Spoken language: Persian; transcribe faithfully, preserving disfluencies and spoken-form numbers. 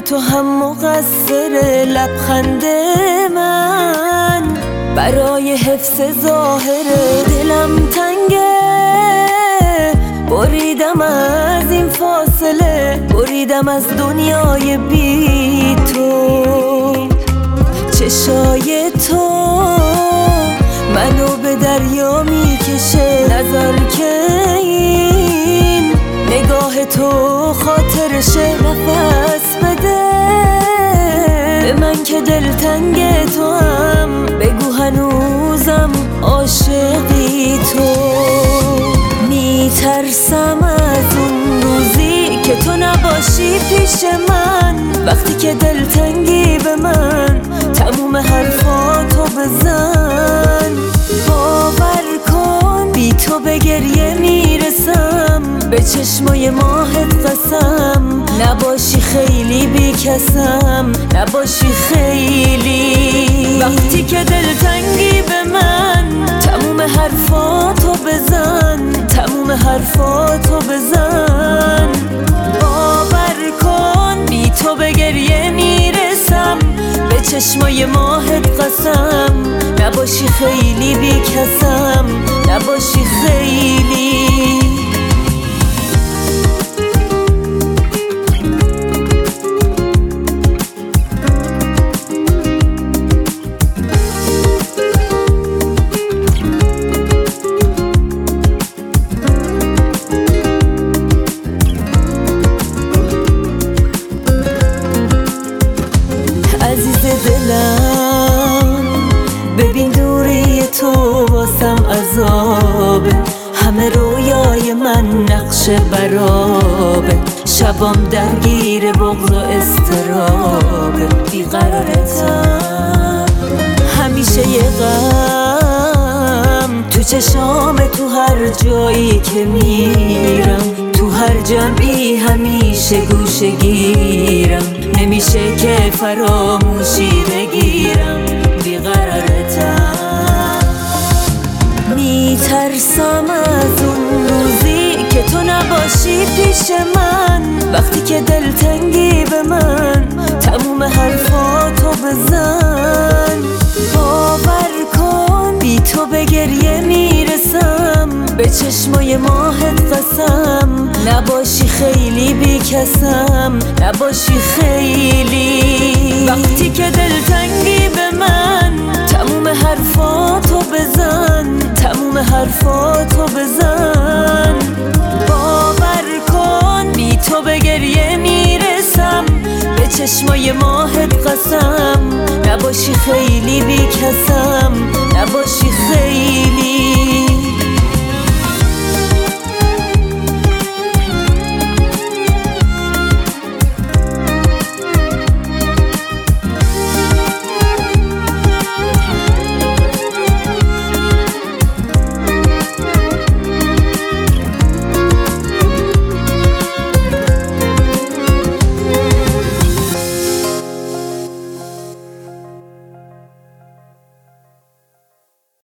تو هم مقصر لبخند من برای حفظ ظاهر دلم تنگه. بریدم از این فاصله، بریدم از دنیای بی تو. چشای تو منو به دریا میکشه، نظر که این نگاه تو خاطرشه. نفس بده به من که دلتنگ تو هم، بگو هنوزم عاشقی تو. میترسم از اون روزی که تو نباشی پیش من، وقتی که دلتنگی به من تموم حرفاتو بزن. باور کن بی تو به گریه میرسم، به چشمای ماهت قسم. نباشی خیلی بی کسم، نباشی خیلی. وقتی که دلتنگی به من تموم حرفاتو بزن، تموم حرفاتو بزن. باور کن بی تو به گریه میرسم، به چشمای ماهت قسم. نباشی خیلی بی کسم، نباشی خیلی. عزیز دلم ببین دوری تو واسم عذابه، همه رویای من نقش برابه. شبام درگیر بغض و اضطرابه، بیقرارتم همیشه یه غم تو چشام. تو هر جایی که میرم، تو هر جمعی همیشه گوشه گیرم. نمیشه که فراموشی بگیرم، بیقرارتم. میترسم از اون روزی که تو نباشی پیش من، وقتی که دلتنگی به من تموم حرفاتو بزن. باور کن بی تو به گریه میرسم، به چشمای ماهت قسم. نباشی خیلی بی کسم، نباشی خیلی. وقتی که دلتنگی به من تموم حرفاتو بزن، تموم حرفاتو بزن. باور کن بی تو به گریه میرسم، به چشمای ماهت قسم. نباشی خیلی بی کسم،